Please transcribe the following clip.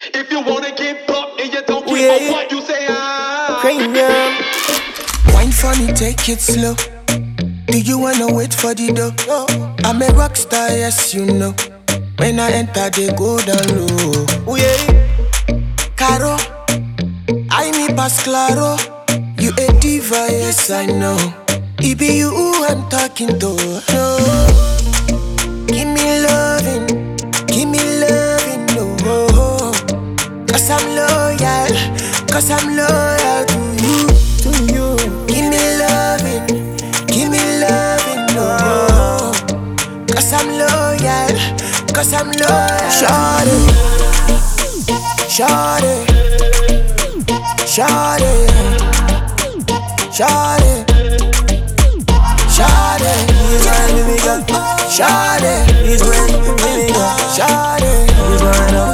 If you wanna get bumped and you don't give a what you say, Cranium. Wine funny, take it slow. Do you wanna wait for the dough? I'm a rock star, yes you know. When I enter, they go down low. Caro, I me pass claro. You a diva, yes I know. It be you who I'm talking to. No. Give me loving, no. Cause I'm loyal to you. Give me loving, no. Cause I'm loyal. Shawty, he's ready, baby girl. Shawty,